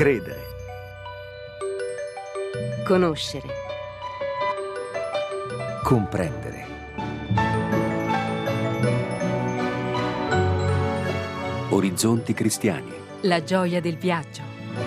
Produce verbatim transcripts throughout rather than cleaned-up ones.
Credere. Conoscere. Comprendere. Orizzonti cristiani. La gioia del viaggio.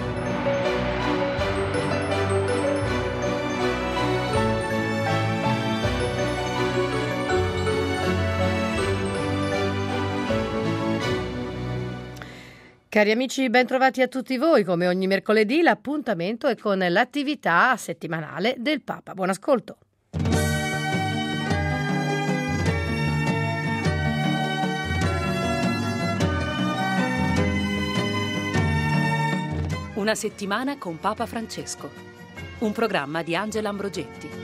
Cari amici, ben trovati a tutti voi. Come ogni mercoledì l'appuntamento è con l'attività settimanale del Papa. Buon ascolto. Una settimana con Papa Francesco. Un programma di Angela Ambrogetti.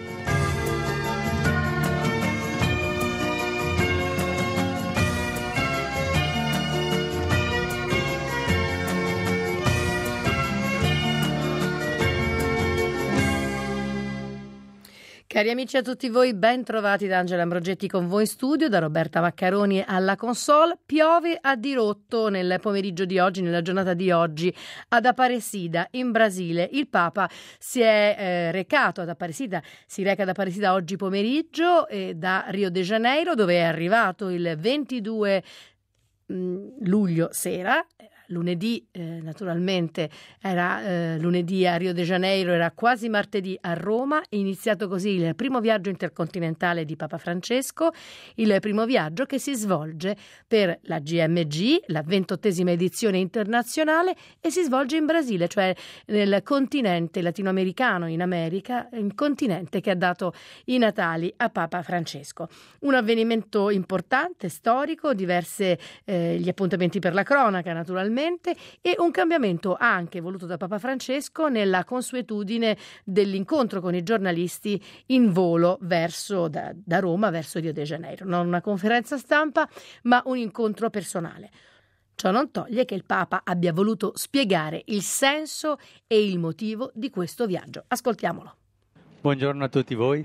Cari amici a tutti voi, ben trovati da Angela Ambrogetti con voi in studio, da Roberta Maccaroni alla console. Piove a dirotto nel pomeriggio di oggi, nella giornata di oggi, ad Aparecida, in Brasile. Il Papa si è eh, recato ad Aparecida, si reca ad Aparecida oggi pomeriggio eh, da Rio de Janeiro, dove è arrivato il ventidue luglio sera. Lunedì, eh, naturalmente, era eh, lunedì a Rio de Janeiro, era quasi martedì a Roma. È iniziato così il primo viaggio intercontinentale di Papa Francesco, il primo viaggio che si svolge per la G M G, la ventottesima edizione internazionale, e si svolge in Brasile, cioè nel continente latinoamericano, in America, il continente che ha dato i natali a Papa Francesco. Un avvenimento importante, storico, diverse eh, gli appuntamenti per la cronaca, naturalmente, e un cambiamento anche voluto da Papa Francesco nella consuetudine dell'incontro con i giornalisti in volo verso da, da Roma verso Rio de Janeiro. Non una conferenza stampa, ma un incontro personale. Ciò non toglie che il Papa abbia voluto spiegare il senso e il motivo di questo viaggio. Ascoltiamolo. Buongiorno a tutti voi.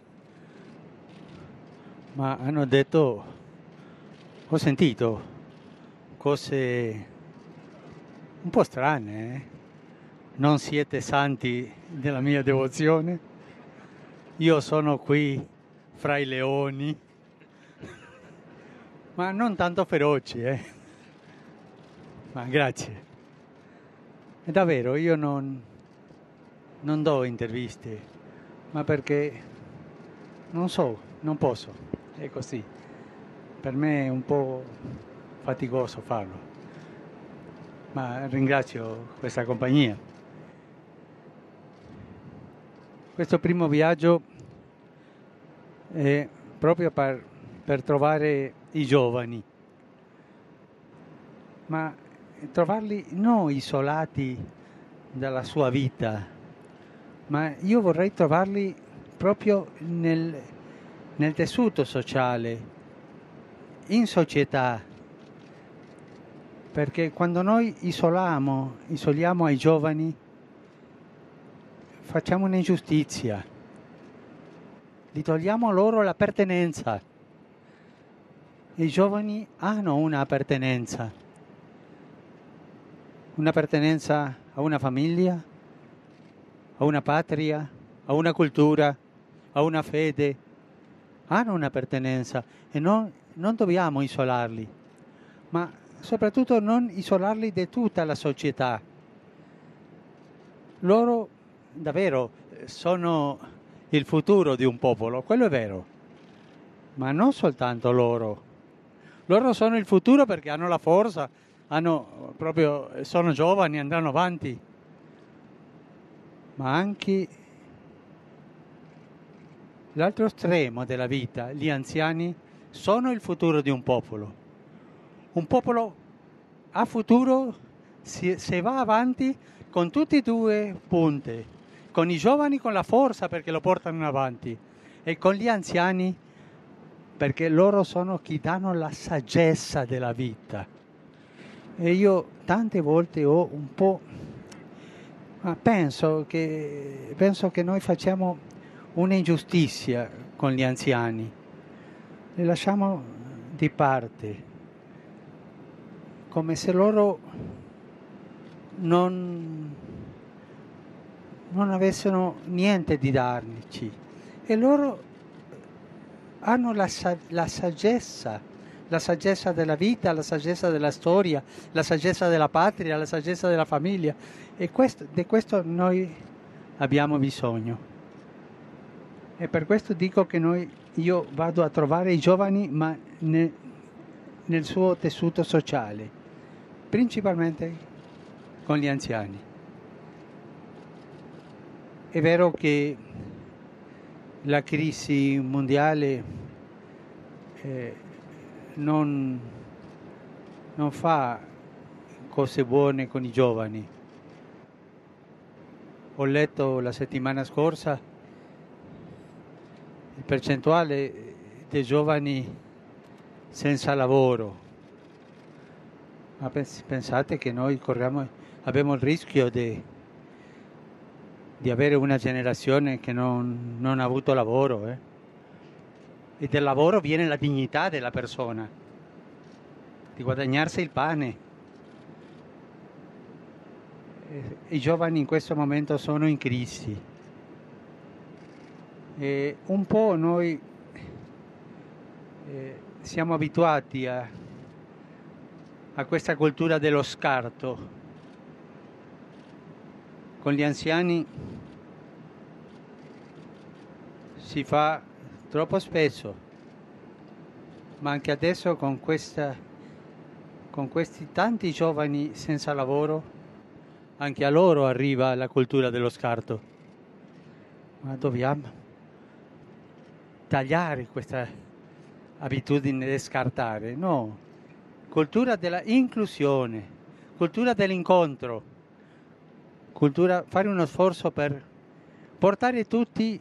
Ma hanno detto, ho sentito cose un po' strane, eh? Non siete santi della mia devozione? Io sono qui fra i leoni, ma non tanto feroci, eh? Ma grazie. E davvero, io non, non do interviste, ma perché non so, non posso, è così. Per me è un po' faticoso farlo. Ma ringrazio questa compagnia. Questo primo viaggio è proprio per, per trovare i giovani, ma trovarli non isolati dalla sua vita, ma io vorrei trovarli proprio nel, nel tessuto sociale, in società. Perché quando noi isoliamo, isoliamo ai giovani, facciamo un'ingiustizia, li togliamo loro l'appartenenza. I giovani hanno un'appartenenza, un'appartenenza a una famiglia, a una patria, a una cultura, a una fede, hanno un'appartenenza e non, non dobbiamo isolarli, ma soprattutto non isolarli da tutta la società. Loro davvero sono il futuro di un popolo, quello è vero, ma non soltanto loro. Loro sono il futuro perché hanno la forza, hanno proprio, sono giovani, andranno avanti, ma anche l'altro estremo della vita, gli anziani, sono il futuro di un popolo. Un popolo a futuro se, se va avanti con tutti e due punte, con i giovani con la forza perché lo portano avanti e con gli anziani perché loro sono chi danno la saggezza della vita. E io tante volte ho un po', ma penso che, penso che noi facciamo un'ingiustizia con gli anziani, li lasciamo di parte, come se loro non, non avessero niente di darci. E loro hanno la, la saggezza, la saggezza della vita, la saggezza della storia, la saggezza della patria, la saggezza della famiglia. E questo, di questo noi abbiamo bisogno. E per questo dico che noi, io vado a trovare i giovani, ma ne, nel suo tessuto sociale, principalmente con gli anziani. È vero che la crisi mondiale eh, non, non fa cose buone con i giovani. Ho letto la settimana scorsa il percentuale dei giovani senza lavoro. Ma pensate che noi corriamo, abbiamo il rischio di, di avere una generazione che non, non ha avuto lavoro. Eh? E del lavoro viene la dignità della persona, di guadagnarsi il pane. E, i giovani in questo momento sono in crisi. E un po' noi eh, siamo abituati a, a questa cultura dello scarto. Con gli anziani si fa troppo spesso, ma anche adesso con, questa, con questi tanti giovani senza lavoro, anche a loro arriva la cultura dello scarto. Ma dobbiamo tagliare questa abitudine di scartare, no, cultura della inclusione, cultura dell'incontro, cultura, fare uno sforzo per portare tutti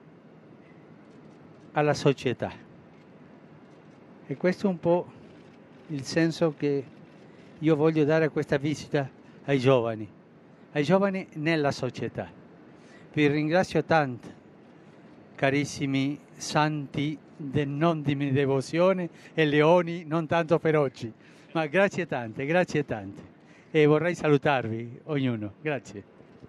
alla società. E questo è un po' il senso che io voglio dare a questa visita ai giovani, ai giovani nella società. Vi ringrazio tanto, carissimi santi del non di mia devozione e leoni non tanto feroci, ma grazie tante, grazie tante. E vorrei salutarvi ognuno. Grazie.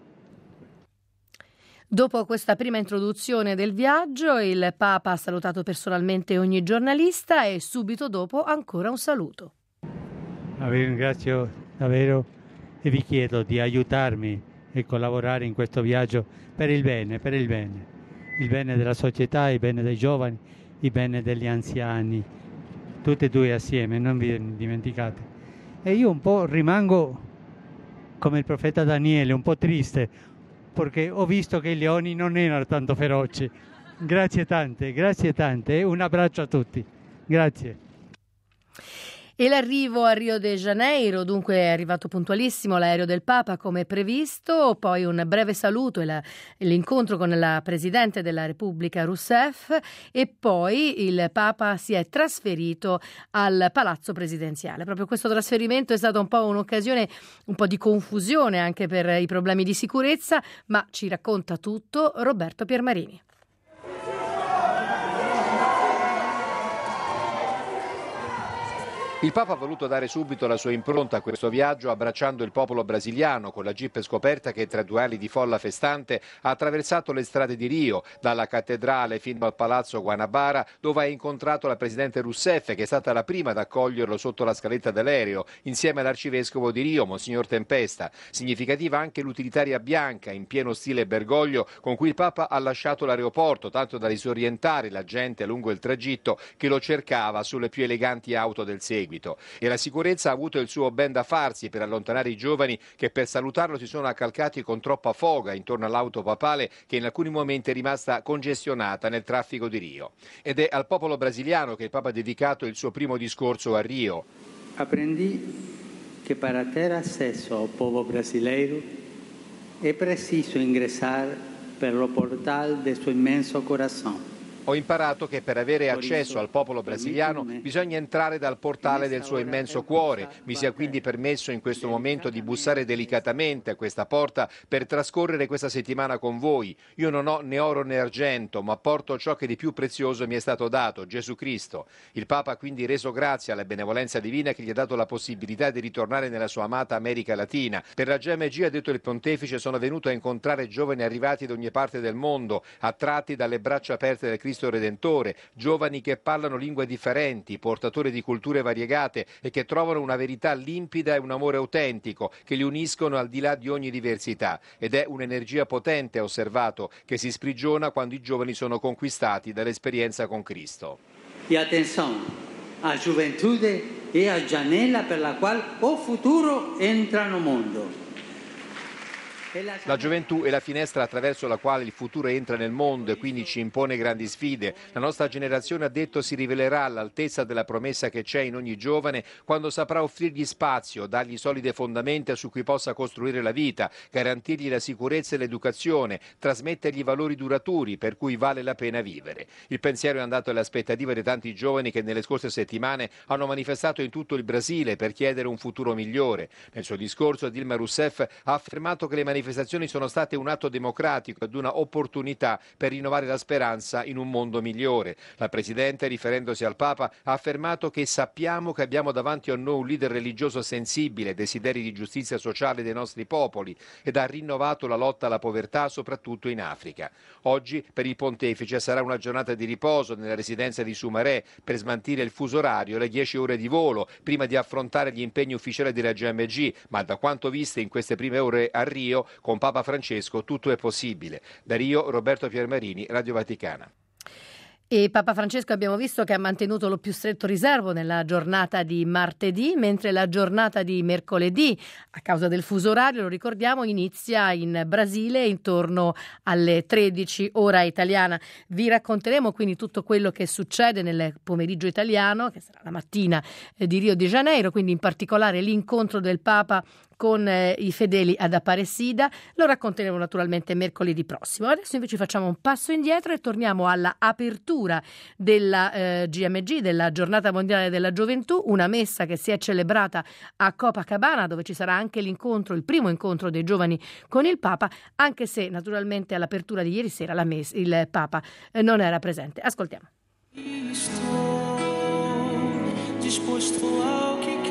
Dopo questa prima introduzione del viaggio, il Papa ha salutato personalmente ogni giornalista e subito dopo ancora un saluto. Vi ringrazio davvero e vi chiedo di aiutarmi e collaborare in questo viaggio per il bene, per il bene. Il bene della società, il bene dei giovani, il bene degli anziani, tutte e due assieme, non vi dimenticate. E io un po' rimango come il profeta Daniele, un po' triste, perché ho visto che i leoni non erano tanto feroci. Grazie tante, grazie tante, un abbraccio a tutti. Grazie. E l'arrivo a Rio de Janeiro, dunque è arrivato puntualissimo l'aereo del Papa come previsto, poi un breve saluto e la, l'incontro con la Presidente della Repubblica Rousseff e poi il Papa si è trasferito al Palazzo Presidenziale. Proprio questo trasferimento è stato un po' un'occasione, un po' di confusione anche per i problemi di sicurezza, ma ci racconta tutto Roberto Piermarini. Il Papa ha voluto dare subito la sua impronta a questo viaggio abbracciando il popolo brasiliano con la jeep scoperta che tra due ali di folla festante ha attraversato le strade di Rio, dalla cattedrale fino al palazzo Guanabara, dove ha incontrato la presidente Rousseff, che è stata la prima ad accoglierlo sotto la scaletta dell'aereo, insieme all'arcivescovo di Rio, Monsignor Tempesta. Significativa anche l'utilitaria bianca, in pieno stile Bergoglio, con cui il Papa ha lasciato l'aeroporto, tanto da disorientare la gente lungo il tragitto che lo cercava sulle più eleganti auto del seguito. E la sicurezza ha avuto il suo ben da farsi per allontanare i giovani che per salutarlo si sono accalcati con troppa foga intorno all'auto papale che in alcuni momenti è rimasta congestionata nel traffico di Rio. Ed è al popolo brasiliano che il Papa ha dedicato il suo primo discorso a Rio. Aprendi che para ter accesso ao povo brasileiro é preciso ingressar pelo portal de seu imenso coração. Ho imparato che per avere accesso al popolo brasiliano bisogna entrare dal portale del suo immenso cuore. Mi sia quindi permesso in questo momento di bussare delicatamente a questa porta per trascorrere questa settimana con voi. Io non ho né oro né argento, ma porto ciò che di più prezioso mi è stato dato, Gesù Cristo. Il Papa ha quindi reso grazie alla benevolenza divina che gli ha dato la possibilità di ritornare nella sua amata America Latina. Per la G M G, ha detto il pontefice, sono venuto a incontrare giovani arrivati da ogni parte del mondo, attratti dalle braccia aperte del Cristo Redentore, giovani che parlano lingue differenti, portatori di culture variegate e che trovano una verità limpida e un amore autentico che li uniscono al di là di ogni diversità. Ed è un'energia potente, ha osservato, che si sprigiona quando i giovani sono conquistati dall'esperienza con Cristo. E attenzione, a gioventù è a janela per la quale o futuro entra nel mondo. La gioventù è la finestra attraverso la quale il futuro entra nel mondo e quindi ci impone grandi sfide. La nostra generazione, ha detto, si rivelerà all'altezza della promessa che c'è in ogni giovane quando saprà offrirgli spazio, dargli solide fondamenta su cui possa costruire la vita, garantirgli la sicurezza e l'educazione, trasmettergli valori duraturi per cui vale la pena vivere. Il pensiero è andato alle aspettative di tanti giovani che nelle scorse settimane hanno manifestato in tutto il Brasile per chiedere un futuro migliore. Nel suo discorso Dilma Rousseff ha affermato che le manifestazioni manifestazioni sono state un atto democratico ed una opportunità per rinnovare la speranza in un mondo migliore. La Presidente, riferendosi al Papa, ha affermato che sappiamo che abbiamo davanti a noi un leader religioso sensibile ai desideri di giustizia sociale dei nostri popoli ed ha rinnovato la lotta alla povertà soprattutto in Africa. Oggi per il Pontefice sarà una giornata di riposo nella residenza di Sumaré per smaltire il fuso orario e le dieci ore di volo prima di affrontare gli impegni ufficiali della G M G, ma da quanto viste in queste prime ore a Rio, con Papa Francesco tutto è possibile. Da Rio, Roberto Piermarini, Radio Vaticana. E Papa Francesco abbiamo visto che ha mantenuto lo più stretto riservo nella giornata di martedì, mentre la giornata di mercoledì, a causa del fuso orario, lo ricordiamo, inizia in Brasile intorno alle tredici ora italiana. Vi racconteremo quindi tutto quello che succede nel pomeriggio italiano, che sarà la mattina di Rio de Janeiro, quindi in particolare l'incontro del Papa con eh, i fedeli ad Aparecida. Lo racconteremo naturalmente mercoledì prossimo. Adesso invece facciamo un passo indietro e torniamo alla apertura della eh, G M G, della Giornata Mondiale della Gioventù, una messa che si è celebrata a Copacabana, dove ci sarà anche l'incontro, il primo incontro dei giovani con il Papa, anche se naturalmente all'apertura di ieri sera la messa, il Papa eh, non era presente. Ascoltiamo. Disposto ao che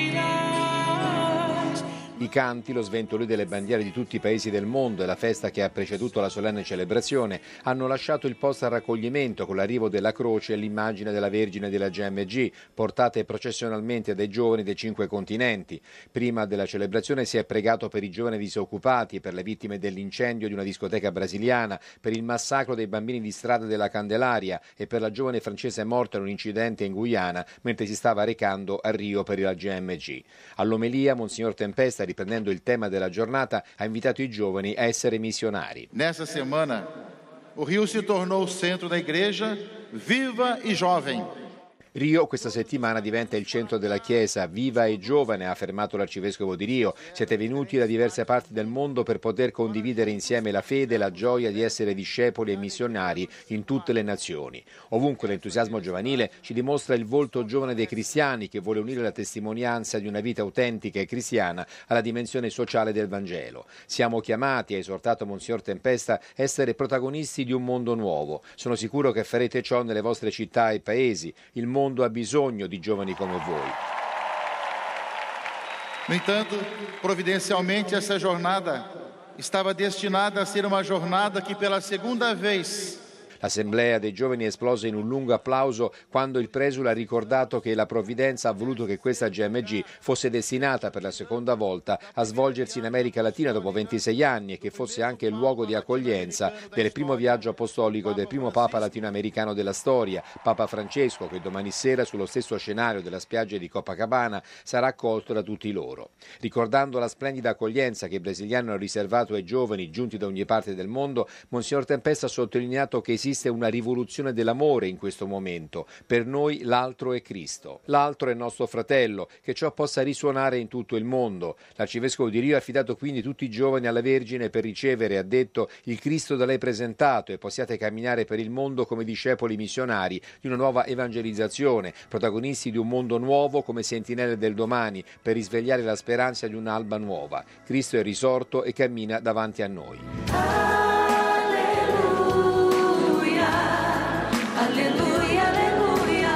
I canti, lo sventolio delle bandiere di tutti i paesi del mondo e la festa che ha preceduto la solenne celebrazione hanno lasciato il posto al raccoglimento con l'arrivo della croce e l'immagine della Vergine della G M G, portate processionalmente dai giovani dei cinque continenti. Prima della celebrazione si è pregato per i giovani disoccupati, per le vittime dell'incendio di una discoteca brasiliana, per il massacro dei bambini di strada della Candelaria e per la giovane francese morta in un incidente in Guyana mentre si stava recando a Rio per la G M G. All'omelia, Monsignor Tempesta, riprendendo il tema della giornata, ha invitato i giovani a essere missionari. Nessa semana, o Rio si tornou o centro da igreja viva e jovem. Rio questa settimana diventa il centro della Chiesa, viva e giovane, ha affermato l'arcivescovo di Rio. Siete venuti da diverse parti del mondo per poter condividere insieme la fede e la gioia di essere discepoli e missionari in tutte le nazioni. Ovunque l'entusiasmo giovanile ci dimostra il volto giovane dei cristiani che vuole unire la testimonianza di una vita autentica e cristiana alla dimensione sociale del Vangelo. Siamo chiamati, ha esortato Monsignor Tempesta, a essere protagonisti di un mondo nuovo. Sono sicuro che farete ciò nelle vostre città e paesi. Il mondo Il mondo ha bisogno di giovani come voi. No entanto, providencialmente essa jornada estava destinada a ser uma jornada que pela segunda vez L'assemblea dei giovani è esplosa in un lungo applauso quando il presule ha ricordato che la provvidenza ha voluto che questa G M G fosse destinata per la seconda volta a svolgersi in America Latina dopo ventisei anni e che fosse anche il luogo di accoglienza del primo viaggio apostolico del primo Papa latinoamericano della storia, Papa Francesco, che domani sera sullo stesso scenario della spiaggia di Copacabana sarà accolto da tutti loro. Ricordando la splendida accoglienza che i brasiliani hanno riservato ai giovani giunti da ogni parte del mondo, Monsignor Tempesta ha sottolineato che esiste esiste una rivoluzione dell'amore in questo momento. Per noi l'altro è Cristo. L'altro è nostro fratello, che ciò possa risuonare in tutto il mondo. L'arcivescovo di Rio ha affidato quindi tutti i giovani alla Vergine per ricevere, ha detto, il Cristo da lei presentato e possiate camminare per il mondo come discepoli missionari di una nuova evangelizzazione, protagonisti di un mondo nuovo come sentinelle del domani, per risvegliare la speranza di un'alba nuova. Cristo è risorto e cammina davanti a noi. Alleluia, alleluia, alleluia,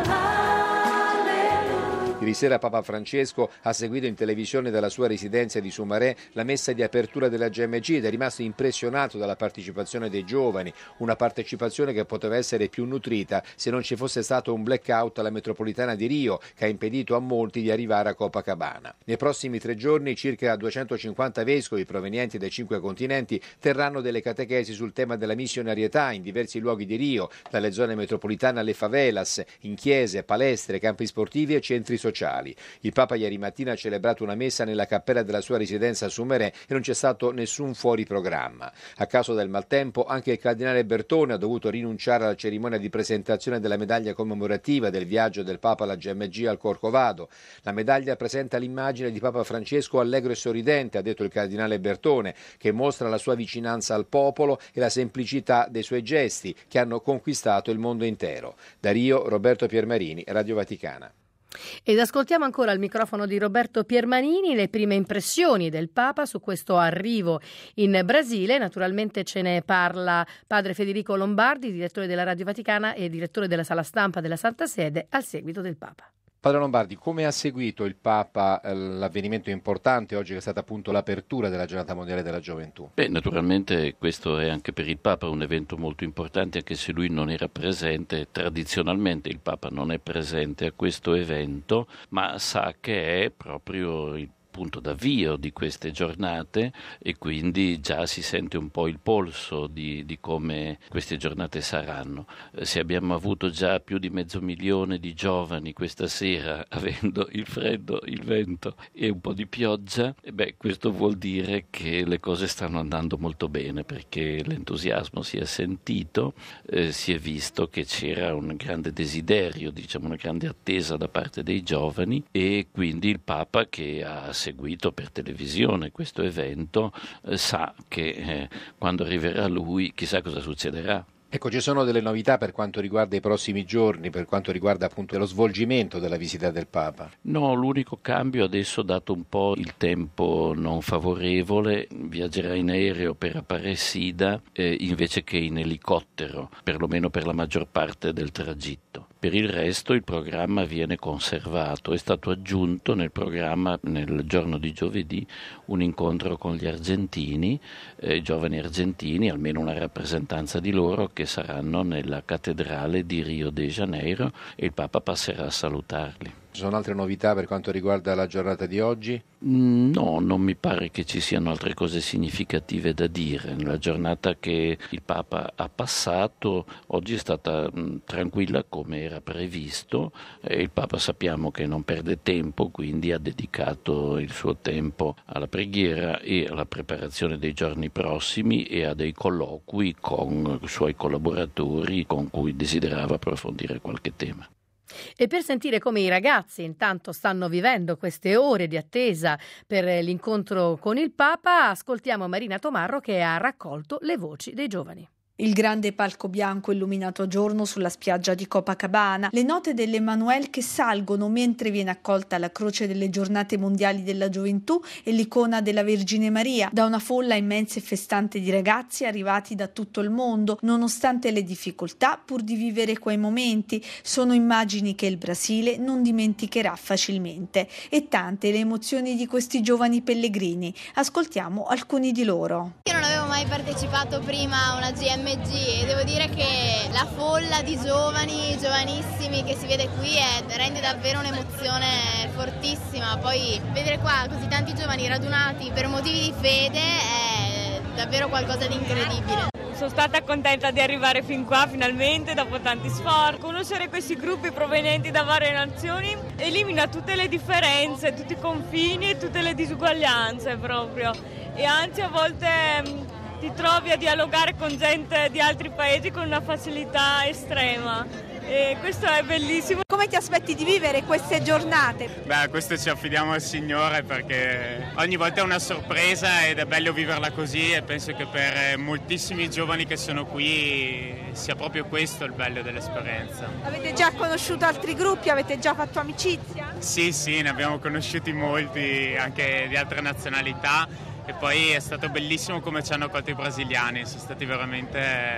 alleluia. Ieri sera Papa Francesco ha seguito in televisione dalla sua residenza di Sumaré la messa di apertura della G M G ed è rimasto impressionato dalla partecipazione dei giovani, una partecipazione che poteva essere più nutrita se non ci fosse stato un blackout alla metropolitana di Rio che ha impedito a molti di arrivare a Copacabana. Nei prossimi tre giorni circa duecentocinquanta vescovi provenienti dai cinque continenti terranno delle catechesi sul tema della missionarietà in diversi luoghi di Rio, dalle zone metropolitane alle favelas, in chiese, palestre, campi sportivi e centri sociali. Il Papa ieri mattina ha celebrato una messa nella cappella della sua residenza a Sumeré e non c'è stato nessun fuori programma. A causa del maltempo anche il cardinale Bertone ha dovuto rinunciare alla cerimonia di presentazione della medaglia commemorativa del viaggio del Papa alla G M G al Corcovado. La medaglia presenta l'immagine di Papa Francesco allegro e sorridente, ha detto il cardinale Bertone, che mostra la sua vicinanza al popolo e la semplicità dei suoi gesti che hanno conquistato il mondo intero. Da Rio, Roberto Piermarini, Radio Vaticana. Ed ascoltiamo ancora al microfono di Roberto Piermanini le prime impressioni del Papa su questo arrivo in Brasile. Naturalmente ce ne parla padre Federico Lombardi, direttore della Radio Vaticana e direttore della Sala Stampa della Santa Sede, al seguito del Papa. Padre Lombardi, come ha seguito il Papa eh, l'avvenimento importante oggi che è stata appunto l'apertura della Giornata Mondiale della Gioventù? Beh, naturalmente questo è anche per il Papa un evento molto importante, anche se lui non era presente. Tradizionalmente il Papa non è presente a questo evento, ma sa che è proprio il punto d'avvio di queste giornate e quindi già si sente un po' il polso di, di come queste giornate saranno. Eh, se abbiamo avuto già più di mezzo milione di giovani questa sera, avendo il freddo, il vento e un po' di pioggia, eh beh, questo vuol dire che le cose stanno andando molto bene, perché l'entusiasmo si è sentito, eh, si è visto che c'era un grande desiderio, diciamo una grande attesa da parte dei giovani, e quindi il Papa, che ha seguito per televisione questo evento, eh, sa che eh, quando arriverà lui chissà cosa succederà. Ecco, ci sono delle novità per quanto riguarda i prossimi giorni, per quanto riguarda appunto lo svolgimento della visita del Papa? No, l'unico cambio adesso, dato un po' il tempo non favorevole, viaggerà in aereo per Aparecida eh, invece che in elicottero, perlomeno per la maggior parte del tragitto. Per il resto il programma viene conservato, è stato aggiunto nel programma nel giorno di giovedì un incontro con gli argentini, eh, giovani argentini, almeno una rappresentanza di loro, che saranno nella cattedrale di Rio de Janeiro e il Papa passerà a salutarli. Ci sono altre novità per quanto riguarda la giornata di oggi? No, non mi pare che ci siano altre cose significative da dire. La giornata che il Papa ha passato oggi è stata mh, tranquilla come era previsto. E il Papa sappiamo che non perde tempo, quindi ha dedicato il suo tempo alla preghiera e alla preparazione dei giorni prossimi e a dei colloqui con i suoi collaboratori con cui desiderava approfondire qualche tema. E per sentire come i ragazzi intanto stanno vivendo queste ore di attesa per l'incontro con il Papa, ascoltiamo Marina Tomarro che ha raccolto le voci dei giovani. Il grande palco bianco illuminato a giorno sulla spiaggia di Copacabana, le note dell'Emmanuel che salgono mentre viene accolta la croce delle giornate mondiali della gioventù e l'icona della Vergine Maria da una folla immensa e festante di ragazzi arrivati da tutto il mondo, nonostante le difficoltà pur di vivere quei momenti. Sono immagini che il Brasile non dimenticherà facilmente e tante le emozioni di questi giovani pellegrini. Ascoltiamo alcuni di loro. Io non avevo mai partecipato prima a una G M G e devo dire che la folla di giovani, giovanissimi che si vede qui è, rende davvero un'emozione fortissima. Poi vedere qua così tanti giovani radunati per motivi di fede è davvero qualcosa di incredibile. Sono stata contenta di arrivare fin qua finalmente dopo tanti sforzi. Conoscere questi gruppi provenienti da varie nazioni elimina tutte le differenze, tutti i confini e tutte le disuguaglianze proprio. E anzi a volte ti trovi a dialogare con gente di altri paesi con una facilità estrema. E questo è bellissimo. Come ti aspetti di vivere queste giornate? Beh, questo ci affidiamo al Signore perché ogni volta è una sorpresa ed è bello viverla così e penso che per moltissimi giovani che sono qui sia proprio questo il bello dell'esperienza. Avete già conosciuto altri gruppi? Avete già fatto amicizia? Sì, sì, ne abbiamo conosciuti molti, anche di altre nazionalità. E poi è stato bellissimo come ci hanno accolto i brasiliani, sono stati veramente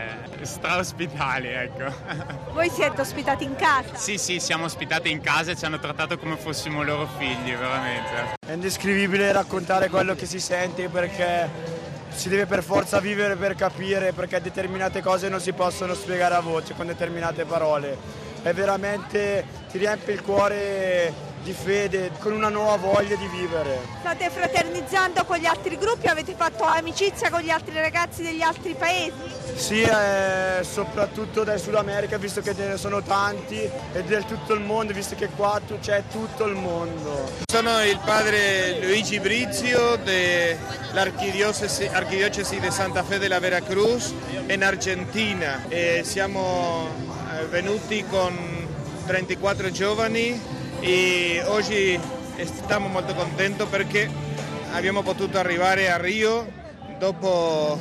straospitali, ecco. Voi siete ospitati in casa? Sì, sì, siamo ospitati in casa e ci hanno trattato come fossimo loro figli, veramente. È indescrivibile raccontare quello che si sente perché si deve per forza vivere per capire, perché determinate cose non si possono spiegare a voce con determinate parole. È veramente, ti riempie il cuore di fede, con una nuova voglia di vivere. State fraternizzando con gli altri gruppi? Avete fatto amicizia con gli altri ragazzi degli altri paesi? Sì, eh, soprattutto dal Sud America, visto che ce ne sono tanti, e del tutto il mondo, visto che qua c'è tutto il mondo. Sono il padre Luigi Brizio dell'Archidiocesi Archidiocesi di Santa Fe della Veracruz in Argentina e siamo venuti con trentaquattro giovani e oggi stiamo molto contenti perché abbiamo potuto arrivare a Rio dopo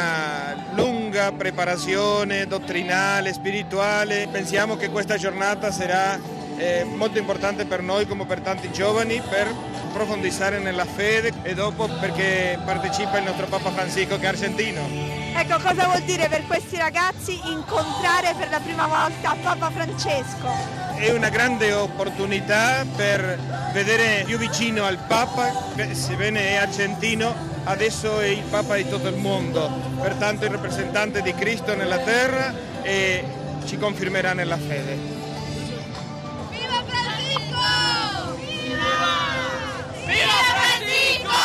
una lunga preparazione dottrinale, spirituale. Pensiamo che questa giornata sarà eh, molto importante per noi come per tanti giovani per profondizzare nella fede e dopo perché partecipa il nostro Papa Francisco che è argentino. Ecco, cosa vuol dire per questi ragazzi incontrare per la prima volta Papa Francesco? È una grande opportunità per vedere più vicino al Papa, che sebbene è argentino, adesso è il Papa di tutto il mondo, pertanto il rappresentante di Cristo nella terra e ci confermerà nella fede. Viva Francisco! Viva! Viva Francisco!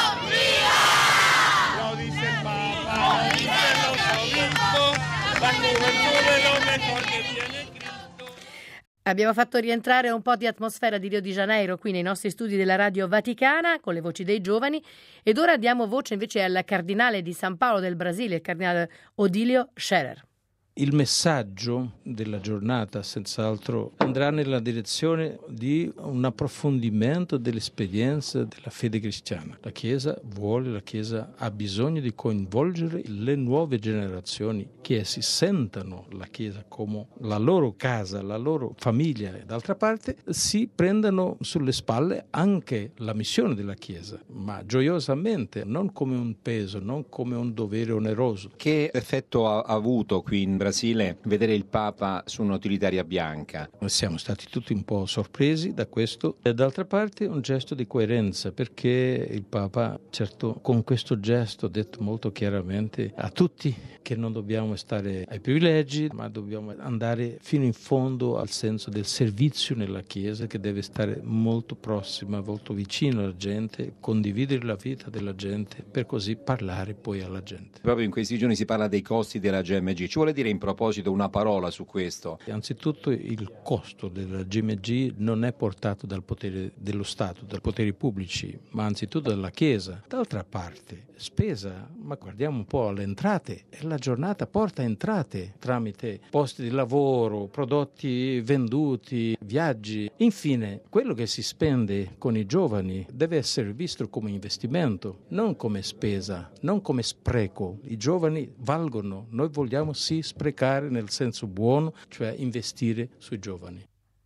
Viva! Lo dice il Papa, lo dice l'arzobispo, la juventud è lo mejor que tiene. Abbiamo fatto rientrare un po' di atmosfera di Rio de Janeiro qui nei nostri studi della Radio Vaticana con le voci dei giovani ed ora diamo voce invece al cardinale di San Paolo del Brasile, il cardinale Odilio Scherer. Il messaggio della giornata senz'altro andrà nella direzione di un approfondimento dell'esperienza della fede cristiana. La Chiesa vuole, la Chiesa ha bisogno di coinvolgere le nuove generazioni che si sentano la Chiesa come la loro casa, la loro famiglia e d'altra parte si prendano sulle spalle anche la missione della Chiesa, ma gioiosamente, non come un peso, non come un dovere oneroso. Che effetto ha avuto qui in Brasile vedere il Papa su un'utilitaria bianca? Siamo stati tutti un po' sorpresi da questo e d'altra parte un gesto di coerenza perché il Papa certo con questo gesto ha detto molto chiaramente a tutti che non dobbiamo stare ai privilegi ma dobbiamo andare fino in fondo al senso del servizio nella Chiesa che deve stare molto prossima, molto vicino alla gente, condividere la vita della gente per così parlare poi alla gente. Proprio in questi giorni si parla dei costi della G M G, ci vuole dire in proposito una parola su questo? Anzitutto il costo della G M G non è portato dal potere dello Stato, dai poteri pubblici, ma anzitutto dalla Chiesa. D'altra parte, spesa, ma guardiamo un po' alle entrate, e la giornata porta entrate tramite posti di lavoro, prodotti venduti, viaggi. Infine, quello che si spende con i giovani deve essere visto come investimento, non come spesa, non come spreco. I giovani valgono, noi vogliamo sì sprecare nel senso buono, cioè investire sui giovani.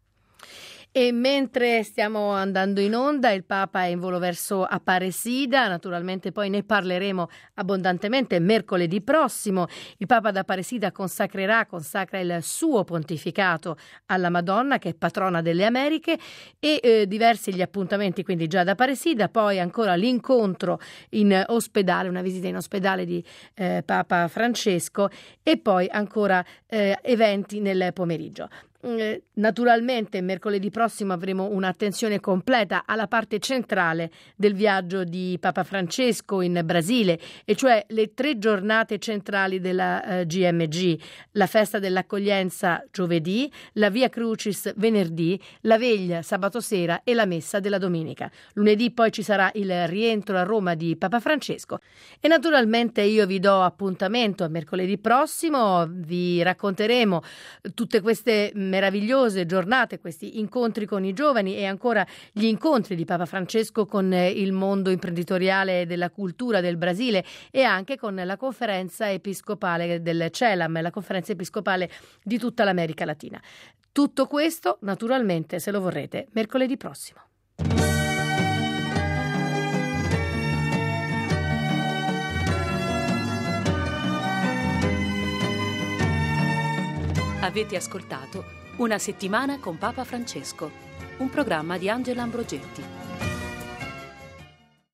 E mentre stiamo andando in onda, il Papa è in volo verso Aparecida, naturalmente poi ne parleremo abbondantemente mercoledì prossimo. Il Papa ad Aparecida consacrerà, consacra il suo pontificato alla Madonna, che è patrona delle Americhe, e eh, diversi gli appuntamenti quindi già ad Aparecida, poi ancora l'incontro in ospedale, una visita in ospedale di eh, Papa Francesco e poi ancora eh, eventi nel pomeriggio. Eh, naturalmente mercoledì prossimo avremo un'attenzione completa alla parte centrale del viaggio di Papa Francesco in Brasile, e cioè le tre giornate centrali della eh, G M G: la festa dell'accoglienza giovedì, la Via Crucis venerdì, la veglia sabato sera e la messa della domenica. Lunedì poi ci sarà il rientro a Roma di Papa Francesco, e naturalmente io vi do appuntamento a mercoledì prossimo. Vi racconteremo tutte queste meravigliose giornate, questi incontri con i giovani e ancora gli incontri di Papa Francesco con il mondo imprenditoriale della cultura del Brasile, e anche con la conferenza episcopale del CELAM, la conferenza episcopale di tutta l'America Latina. Tutto questo naturalmente, se lo vorrete, mercoledì prossimo. Avete ascoltato Una settimana con Papa Francesco, un programma di Angela Ambrogetti.